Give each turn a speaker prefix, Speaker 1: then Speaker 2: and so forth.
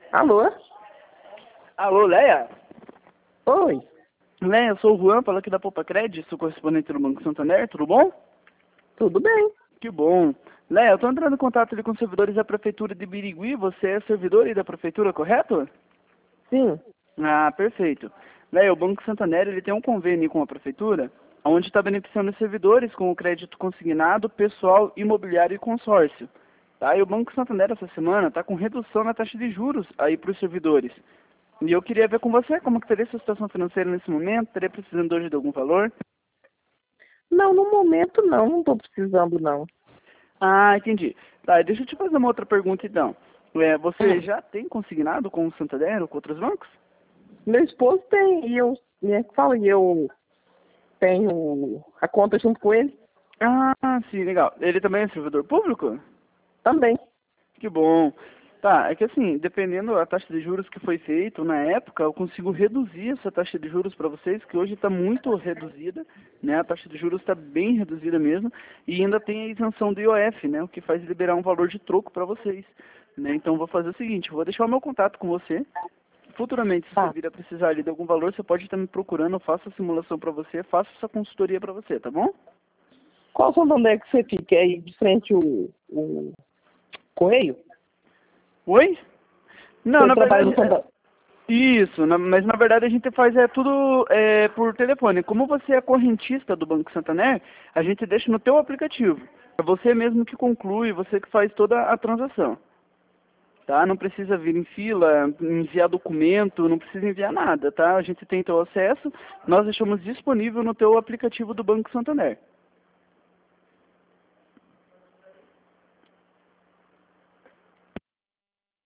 Speaker 1: Alô?
Speaker 2: Alô, Leia?
Speaker 1: Oi,
Speaker 2: Leia, eu sou o Juan, falo aqui da Poupa Cred, sou correspondente do Banco Santander, tudo bom?
Speaker 1: tudo bem?
Speaker 2: Que bom. Leia, eu estou entrando em contato ali com os servidores da Prefeitura de Birigui, você é servidor aí da Prefeitura, correto?
Speaker 1: Sim.
Speaker 2: Ah, perfeito. Leia, o Banco Santander ele tem um convênio com a Prefeitura, onde está beneficiando os servidores com o crédito consignado, pessoal, imobiliário e consórcio. Tá? E o Banco Santander essa semana está com redução na taxa de juros aí para os servidores. E eu queria ver com você como que teria sua situação financeira nesse momento, estaria precisando hoje de algum valor?
Speaker 1: Não, no momento não estou precisando não.
Speaker 2: Ah, entendi. Tá, deixa eu te fazer uma outra pergunta então. Você
Speaker 1: Hum.
Speaker 2: já tem consignado com o Santander ou com outros bancos?
Speaker 1: Meu esposo tem, e eu, e eu tenho a conta junto com ele
Speaker 2: Ah, sim, legal. Ele também é servidor público?
Speaker 1: também.
Speaker 2: Que bom. Tá, é que assim, dependendo da taxa de juros que foi feito na época, eu consigo reduzir essa taxa de juros para vocês, que hoje está muito reduzida, né? A taxa de juros está bem reduzida mesmo, e ainda tem a isenção do IOF, né? O que faz liberar um valor de troco para vocês, né? Então, vou fazer o seguinte, eu vou deixar o meu contato com você. Futuramente, se você
Speaker 1: Tá.
Speaker 2: vir a precisar ali de algum valor, você pode estar me procurando, eu faço a simulação para você, faço essa consultoria para você, tá bom?
Speaker 1: Qual Santander que você fica? É aí de frente o Correio?
Speaker 2: Oi? Não,
Speaker 1: Você
Speaker 2: na
Speaker 1: trabalha
Speaker 2: verdade,
Speaker 1: no Santander?
Speaker 2: isso, mas na verdade a gente faz tudo por telefone. Como você é correntista do Banco Santander, a gente deixa no teu aplicativo. É você mesmo que conclui, você que faz toda a transação. Tá? Não precisa vir em fila, enviar documento, não precisa enviar nada, tá? A gente tem teu acesso, nós deixamos disponível no teu aplicativo do Banco Santander.